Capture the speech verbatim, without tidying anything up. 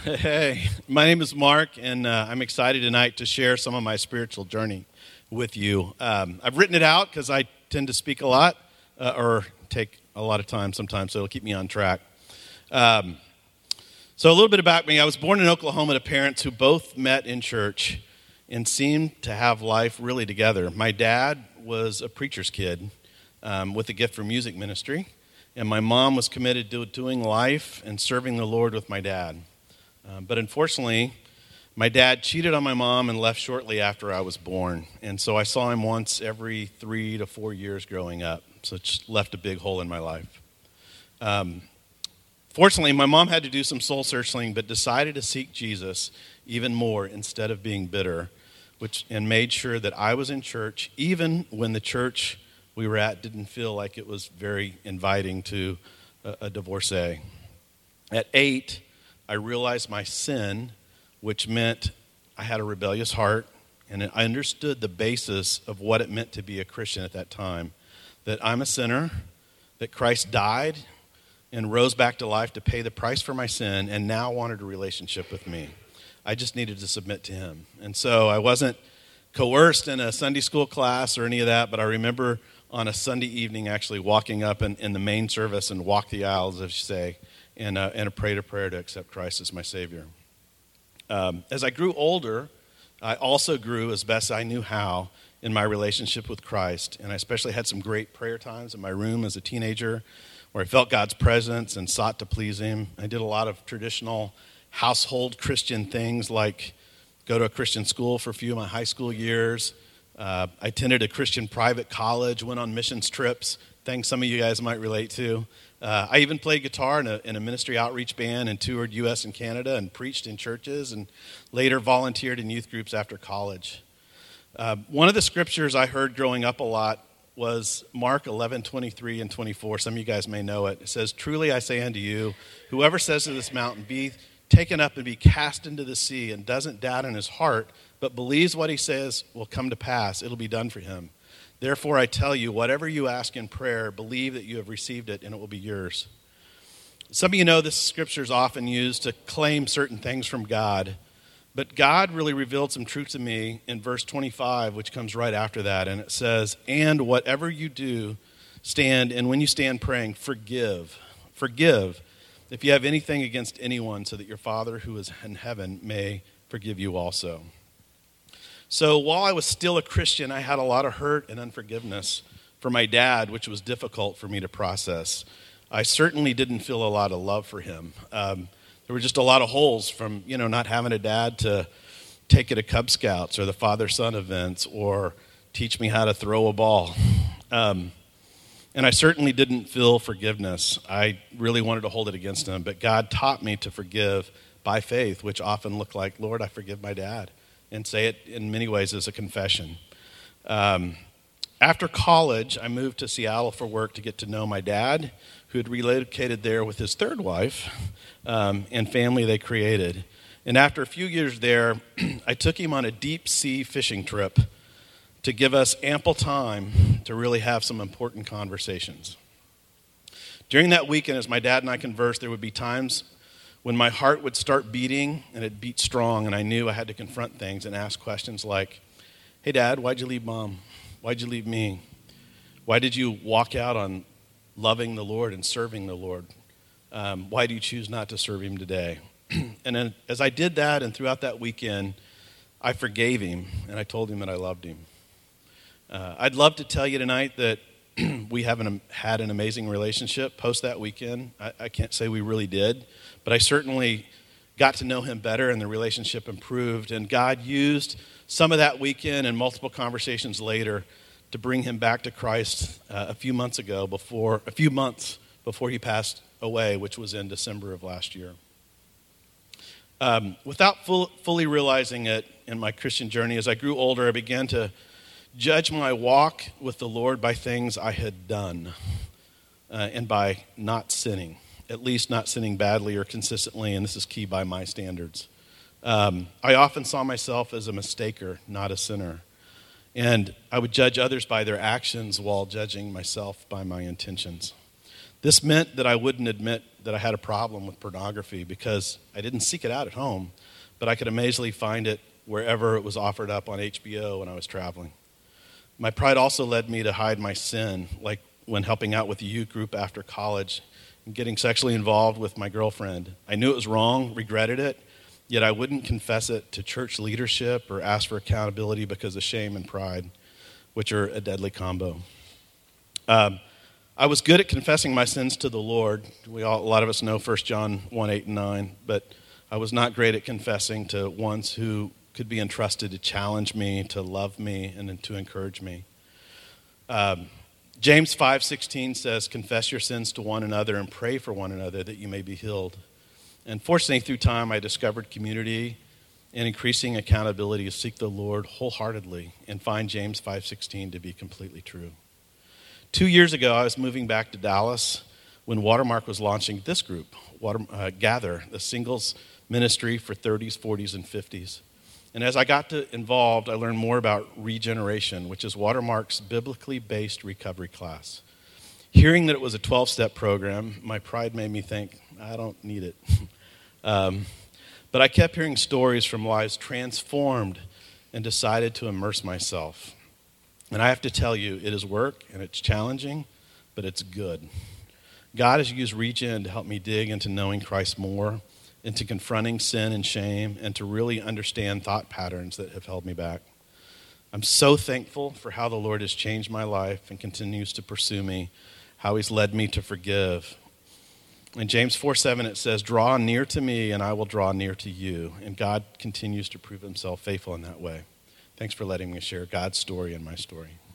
Hey, my name is Mark, and uh, I'm excited tonight to share some of my spiritual journey with you. Um, I've written it out because I tend to speak a lot uh, or take a lot of time sometimes, so it'll keep me on track. Um, so a little bit about me. I was born in Oklahoma to parents who both met in church and seemed to have life really together. My dad was a preacher's kid um, with a gift for music ministry, and my mom was committed to doing life and serving the Lord with my dad. Um, but unfortunately, my dad cheated on my mom and left shortly after I was born. And so I saw him once every three to four years growing up. So it just left a big hole in my life. Um, fortunately, my mom had to do some soul searching, but decided to seek Jesus even more instead of being bitter, which and made sure that I was in church, even when the church we were at didn't feel like it was very inviting to a, a divorcee. At eight, I realized my sin, which meant I had a rebellious heart, and I understood the basis of what it meant to be a Christian at that time, that I'm a sinner, that Christ died and rose back to life to pay the price for my sin, and now wanted a relationship with me. I just needed to submit to him. And so I wasn't coerced in a Sunday school class or any of that, but I remember on a Sunday evening actually walking up in, in the main service and walk the aisles, as you say, and, uh, and prayed a prayer to accept Christ as my Savior. Um, as I grew older, I also grew as best I knew how in my relationship with Christ, and I especially had some great prayer times in my room as a teenager where I felt God's presence and sought to please him. I did a lot of traditional household Christian things like go to a Christian school for a few of my high school years. Uh, I attended a Christian private college, went on missions trips, things some of you guys might relate to. Uh, I even played guitar in a, in a ministry outreach band and toured U S and Canada and preached in churches and later volunteered in youth groups after college. Uh, one of the scriptures I heard growing up a lot was Mark eleven, twenty-three and twenty-four. Some of you guys may know it. It says, "Truly I say unto you, whoever says to this mountain, be taken up and be cast into the sea, and doesn't doubt in his heart, but believes what he says will come to pass, it'll be done for him. Therefore, I tell you, whatever you ask in prayer, believe that you have received it, and it will be yours." Some of you know this scripture is often used to claim certain things from God, but God really revealed some truth to me in verse twenty-five, which comes right after that, and it says, "And whatever you do, stand, and when you stand praying, forgive. Forgive if you have anything against anyone, so that your Father who is in heaven may forgive you also." So while I was still a Christian, I had a lot of hurt and unforgiveness for my dad, which was difficult for me to process. I certainly didn't feel a lot of love for him. Um, there were just a lot of holes from, you know, not having a dad to take it to Cub Scouts or the father-son events or teach me how to throw a ball. Um, and I certainly didn't feel forgiveness. I really wanted to hold it against him, but God taught me to forgive by faith, which often looked like, "Lord, I forgive my dad," and say it in many ways as a confession. Um, after college, I moved to Seattle for work to get to know my dad, who had relocated there with his third wife um, and family they created. And after a few years there, I took him on a deep sea fishing trip to give us ample time to really have some important conversations. During that weekend, as my dad and I conversed, there would be times when my heart would start beating, and it beat strong, and I knew I had to confront things and ask questions like, "Hey, Dad, why'd you leave Mom? Why'd you leave me? Why did you walk out on loving the Lord and serving the Lord? Um, why do you choose not to serve him today?" And then as I did that, and throughout that weekend, I forgave him, and I told him that I loved him. Uh, I'd love to tell you tonight that we haven't had an amazing relationship post that weekend. I, I can't say we really did, but I certainly got to know him better and the relationship improved. And God used some of that weekend and multiple conversations later to bring him back to Christ uh, a few months ago, before a few months before he passed away, which was in December of last year. Um, without full, fully realizing it in my Christian journey, as I grew older, I began to judge my walk with the Lord by things I had done uh, and by not sinning, at least not sinning badly or consistently, and this is key by my standards. Um, I often saw myself as a mistaker, not a sinner, and I would judge others by their actions while judging myself by my intentions. This meant that I wouldn't admit that I had a problem with pornography because I didn't seek it out at home, but I could amazingly find it wherever it was offered up on H B O when I was traveling. My pride also led me to hide my sin, like when helping out with the youth group after college and getting sexually involved with my girlfriend. I knew it was wrong, regretted it, yet I wouldn't confess it to church leadership or ask for accountability because of shame and pride, which are a deadly combo. Um, I was good at confessing my sins to the Lord. We all, a lot of us know First John one, eight, and nine, but I was not great at confessing to ones who could be entrusted to challenge me, to love me, and to encourage me. Um, James five sixteen says, confess your sins to one another and pray for one another that you may be healed. And fortunately, through time, I discovered community and increasing accountability to seek the Lord wholeheartedly and find James five sixteen to be completely true. Two years ago, I was moving back to Dallas when Watermark was launching this group, Water, uh, Gather, the singles ministry for thirties, forties, and fifties. And as I got to involved, I learned more about Regeneration, which is Watermark's biblically based recovery class. Hearing that it was a twelve-step program, my pride made me think, I don't need it. um, but I kept hearing stories from lives transformed and decided to immerse myself. And I have to tell you, it is work and it's challenging, but it's good. God has used Regen to help me dig into knowing Christ more, into confronting sin and shame, and to really understand thought patterns that have held me back. I'm so thankful for how the Lord has changed my life and continues to pursue me, how he's led me to forgive. In James four seven, it says, draw near to me and I will draw near to you. And God continues to prove himself faithful in that way. Thanks for letting me share God's story and my story.